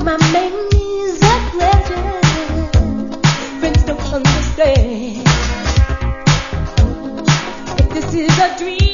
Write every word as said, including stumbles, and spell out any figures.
my name is a pleasure. Friends don't understand. If this is a dream.